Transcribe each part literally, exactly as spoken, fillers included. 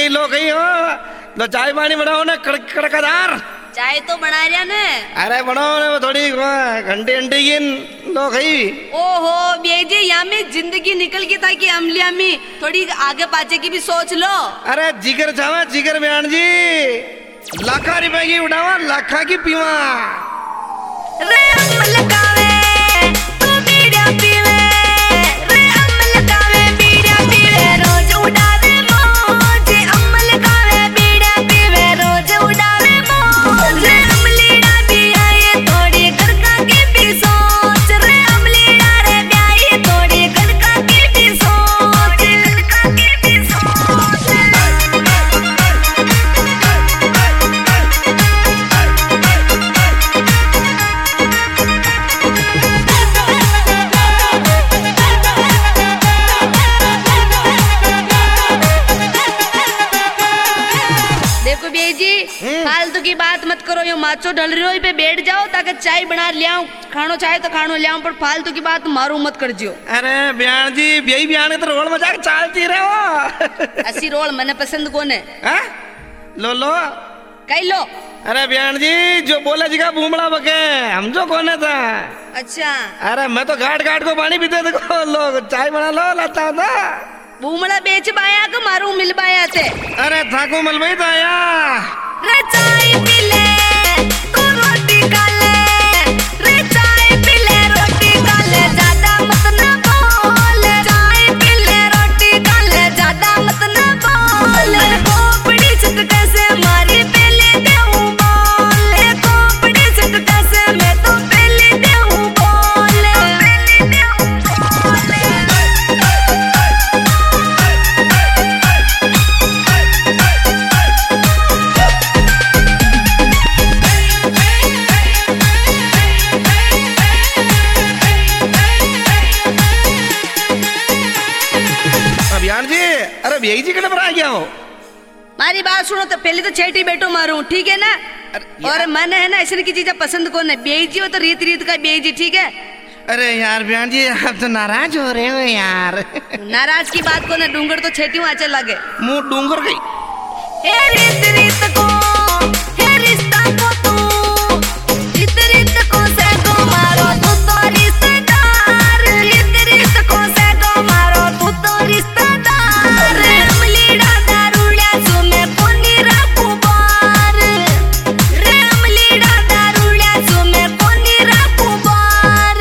जी लो कहीं हो लो चाय पानी बनाओ ना कड़क कड़कदार। चाय तो बना रहा ने। अरे बनाओ ना थोड़ी घंटे घंटे की लो कहीं। ओहो बेजी यहाँ में जिंदगी निकल गई था कि अमलिया में थोड़ी आगे पाचे की भी सोच लो। अरे जिगर चावा जिगर बयान जी लाखा रुपए की उठावा लाखा की पीवा। रे अमल कावे तू बीड़ा पीवे रे अमल कावे बीड़ा पीवे रोज उड़ावे मौज अमल कावे बीड़ा पीवे रोज उड़ावे मौज रे अमलीड़ा भी आए थोड़ी गरका की भी सोच रे अमलीड़ा रे ब्याई थोड़ी गरका की भी सोच गरका की भी सोच। देखो बेजी फालतू की बात मत करो यो माचो ढल रही हो पे बैठ जाओ ताकि चाय बना लियाऊं खानो चाहे तो खानो लियाऊं पर फालतू की बात मारू मत कर जियो। अरे बयान जी यही बयान तो रोल मजाक चालती रहे हो। ऐसी रोल मने पसंद कौन है? हाँ? लो लो कई लो। अरे बयान जी जो बोला जी का बूमड़ा बके हम जो कौन था। अच्छा अरे मैं तो घाट घाट को पानी पीते देखो लो चाय बना लो लाता था। बूमड़ा बेच बाया के मारू मिल बाया थे। अरे थाको मलबई था यार। रे चाय पी ले तू रोटी खा ले रे चाय पी ले रोटी खा ले ज्यादा मत ना बोल चाय पी ले रोटी खा ले ज्यादा मत ना बोल खोपड़ी छटके से मारी पहले देऊं बोल खोपड़ी छटके से मैं तो पहले देऊं बोल पहले देऊं बोल। अभियान जी अरे यही जी कने पर आ गया हो। मारी बात सुनो तो पहले तो छेटी बैठो मारूं ठीक है ना। और मन है ना ऐसे की चीजें पसंद कौन है बेजी हो तो रीत रीत का बेजी ठीक है। अरे यार बयान जी आप तो नाराज हो रहे हो यार। नाराज की बात कौन है डूंगर तो छेटी आचे लगे मुंह डूंगर गई। हे रीत रीत को हे रिश्ता को तू रीत रीत को से को मारो तू तो रिश्तेदार रीत रीत को से को मारो तू तो रिश्तेदार अमलीड़ा दारूड़ा सो मैं कोनी राखू बार रे अमलीड़ा दारूड़ा सो मैं कोनी राखू बार।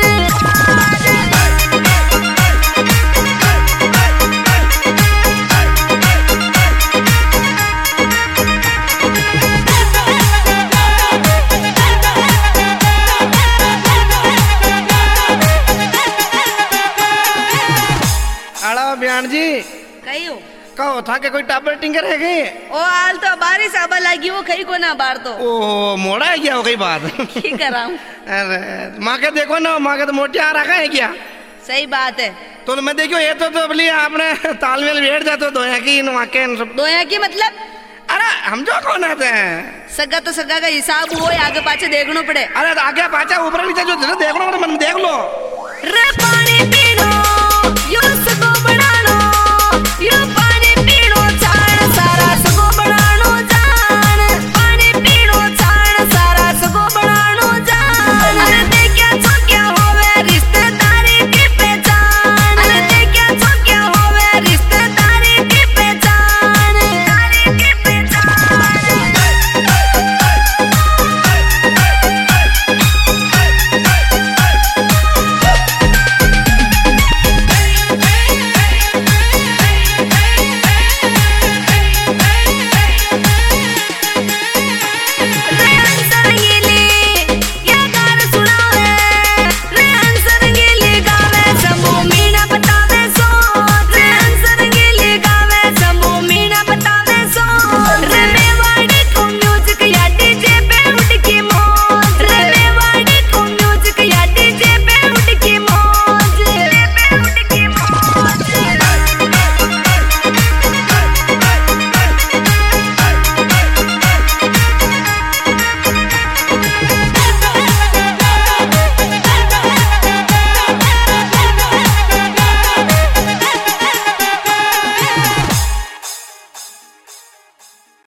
आड़ा बयान जी कही हो कहो था के कोई टाबर टिंगर है गए। ओ हाल तो बारिश आबा लगी वो कहीं को ना बार तो ओ मोड़ा है क्या हो गई बात। की कराऊं। अरे माँ के देखो ना माँ के तो मोटी आ रखा है क्या। सही बात है तो मैं देखो ये तो तो बोली आपने तालमेल बैठ जाते दोया की इन वाके इन सब। दोया की मतलब अरे हम जो कौन आते हैं सगा तो सगा का हिसाब हो आगे पाछे देखना पड़े। अरे आगे पाचा ऊपर नीचे जो देखना पड़े मन देख लो। रे पानी पी